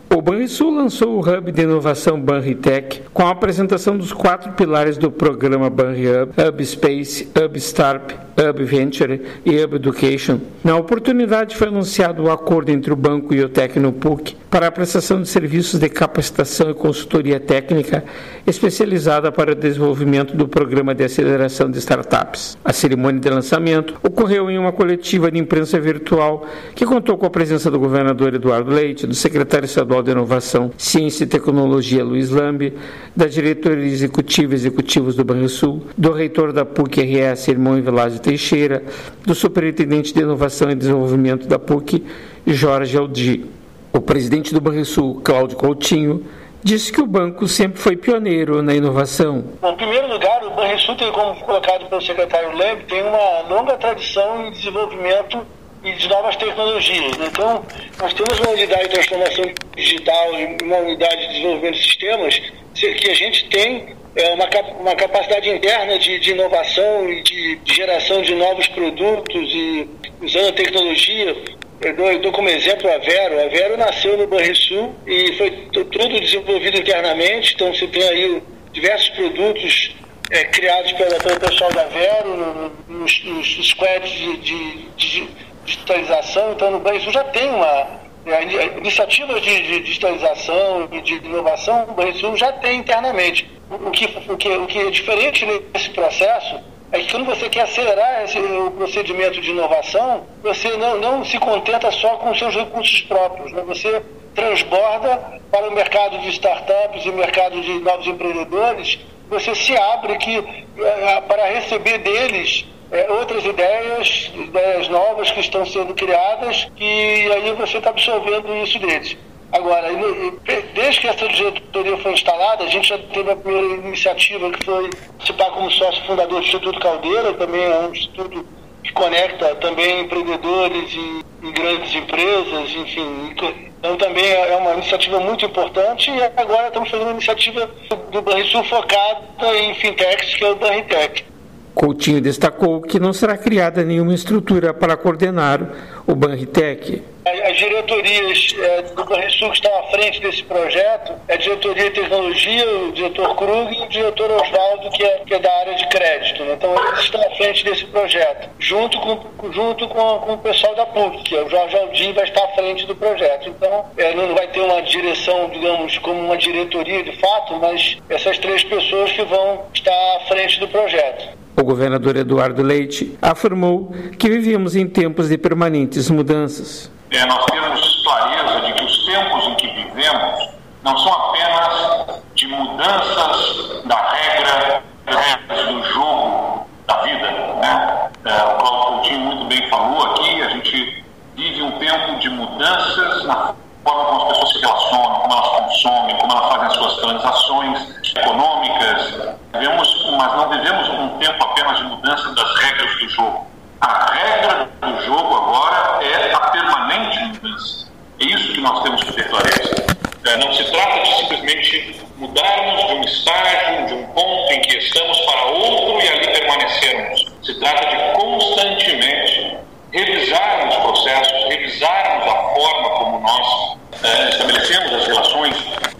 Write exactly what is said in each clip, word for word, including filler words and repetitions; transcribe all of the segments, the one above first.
O Banrisul lançou o Hub de Inovação Banritech com a apresentação dos quatro pilares do programa BanriHub, Hub Space, Hub Startup, Hub Venture e Hub Education. Na oportunidade foi anunciado o acordo entre o banco e o Tecnopuc para a prestação de serviços de capacitação e consultoria técnica especializada para o desenvolvimento do programa de aceleração de startups. A cerimônia de lançamento ocorreu em uma coletiva de imprensa virtual que contou com a presença do governador Eduardo Leite, do secretário estadual de Inovação, Ciência e Tecnologia Luiz Lambi, da diretoria executiva e executivos do Banrisul, do reitor da P U C R S, irmão Velásio Teixeira, do superintendente de Inovação e Desenvolvimento da P U C, Jorge Aldi. O presidente do Banrisul, Cláudio Coutinho, disse que o banco sempre foi pioneiro na inovação. Bom, em primeiro lugar, o Banrisul tem, como colocado pelo secretário Lambi, tem uma longa tradição em desenvolvimento e de novas tecnologias. Então, nós temos uma unidade de transformação digital e uma unidade de desenvolvimento de sistemas que a gente tem é, uma, uma capacidade interna de, de inovação e de, de geração de novos produtos e usando a tecnologia. Eu dou, eu dou como exemplo a Vero. A Vero nasceu no Banrisul e foi t- tudo desenvolvido internamente. Então, você tem aí diversos produtos é, criados pela, pelo pessoal da Vero, no, nos, nos squads de, de, de digitalização. Então, no Banrisul já tem uma é, iniciativa de, de digitalização e de inovação. O Banrisul já tem internamente. O que, o, que, o que é diferente nesse processo é que quando você quer acelerar esse, o procedimento de inovação, você não, não se contenta só com os seus recursos próprios, né? Você transborda para o mercado de startups e o mercado de novos empreendedores, você se abre que, para receber deles é, outras ideias, ideias novas que estão sendo criadas, e aí você está absorvendo isso deles. Agora, desde que essa diretoria foi instalada, a gente já teve a primeira iniciativa que foi participar como sócio fundador do Instituto Caldeira, também é um instituto que conecta também empreendedores e, e grandes empresas, enfim. Então também é uma iniciativa muito importante e agora estamos fazendo uma iniciativa do Banrisul focada em fintechs, que é o Banritech. Coutinho destacou que não será criada nenhuma estrutura para coordenar o Banritech. As diretorias é, do Banrisul que estão à frente desse projeto é a diretoria de tecnologia, o diretor Krug e o diretor Osvaldo, que é, que é da área de crédito. Então, eles estão à frente desse projeto, junto com, junto com, com o pessoal da P U C, que é o Jorge Aldi, vai estar à frente do projeto. Então, é, não vai ter uma direção, digamos, como uma diretoria de fato, mas essas três pessoas que vão estar à frente do projeto. O governador Eduardo Leite afirmou que vivíamos em tempos de permanentes mudanças. É, nós temos clareza de que os tempos em que vivemos não são apenas de mudanças da regra, regras do jogo da vida, né? É, o Cláudio Coutinho muito bem falou aqui, a gente vive um tempo de mudanças na forma como as pessoas se relacionam, como elas consomem, como elas fazem as suas transações econômicas. Vivemos, mas não vivemos um tempo apenas de mudança das regras do jogo. A regra do jogo agora é a permanente mudança. É isso que nós temos que ter clareza. É, não se trata de simplesmente mudarmos de um estágio, de um ponto em que estamos para outro e ali permanecermos. Se trata de constantemente revisarmos processos, revisarmos a forma como nós é, estabelecemos as relações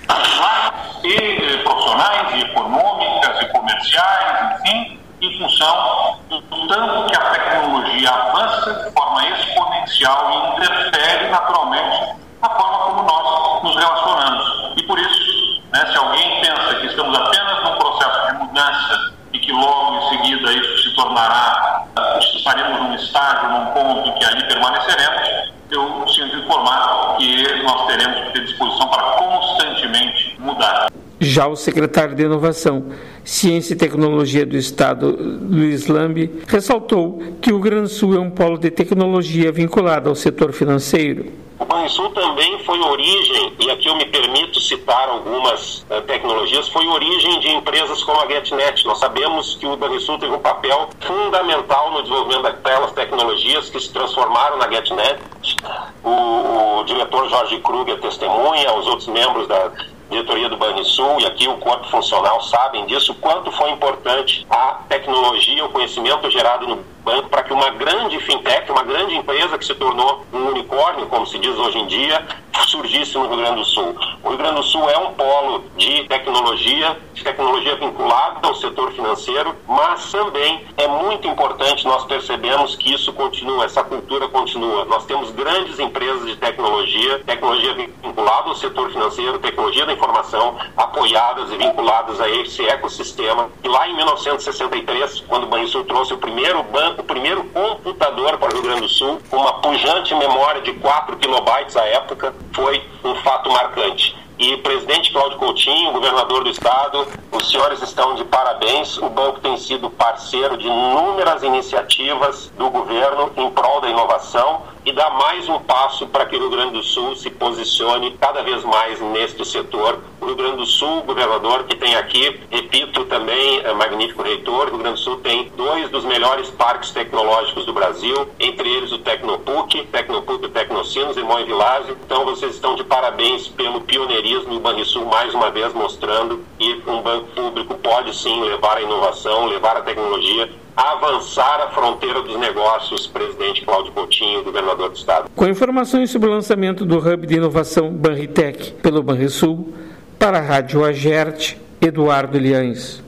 e profissionais, e econômicas, e comerciais, enfim, em função do tanto que a tecnologia avança de forma exponencial e interfere naturalmente na forma como nós nos relacionamos. E por isso, né, se alguém pensa que estamos apenas num processo de mudança e que logo em seguida isso se tornará, estaremos num estágio, num ponto em que ali permaneceremos, eu sinto informar que nós teremos que ter disposição para constantemente mudar. Já o secretário de Inovação, Ciência e Tecnologia do Estado, Luiz Lambi, ressaltou que o Rio Grande do Sul é um polo de tecnologia vinculado ao setor financeiro. O Banrisul também foi origem, e aqui eu me permito citar algumas uh, tecnologias, foi origem de empresas como a GetNet. Nós sabemos que o Banrisul teve um papel fundamental no desenvolvimento daquelas tecnologias que se transformaram na GetNet. O, o diretor Jorge Krug é testemunha, os outros membros da diretoria do Banrisul e aqui o corpo funcional sabem disso, quanto foi importante a tecnologia, o conhecimento gerado no banco para que uma grande fintech, uma grande empresa que se tornou um unicórnio, como se diz hoje em dia, surgisse no Rio Grande do Sul. O Rio Grande do Sul é um polo de tecnologia, de tecnologia vinculada ao setor financeiro, mas também é muito importante, nós percebemos que isso continua, essa cultura continua. Nós temos grandes empresas de tecnologia, tecnologia vinculada ao setor financeiro, tecnologia da informação, apoiadas e vinculadas a esse ecossistema. E lá em mil novecentos e sessenta e três, quando o Banrisul trouxe o primeiro banco, o primeiro computador para o Rio Grande do Sul, com uma pujante memória de quatro kilobytes à época, foi um fato marcante. E o presidente Cláudio Coutinho, governador do estado, os senhores estão de parabéns. O banco tem sido parceiro de inúmeras iniciativas do governo em prol da inovação e dá mais um passo para que o Rio Grande do Sul se posicione cada vez mais neste setor. O Rio Grande do Sul, governador, que tem aqui, repito também, é magnífico reitor, o Rio Grande do Sul tem dois dos melhores parques tecnológicos do Brasil, entre eles o Tecnopuc, Tecnopuc e o Tecnocinos, irmão e Vilásio. Então vocês estão de parabéns pelo pioneirismo e o Banrisul mais uma vez mostrando que um banco público pode sim levar a inovação, levar a tecnologia, avançar a fronteira dos negócios, presidente Cláudio Coutinho, governador do estado. Com informações sobre o lançamento do Hub de Inovação Banritec pelo Banrisul, para a Rádio Agerte, Eduardo Liães.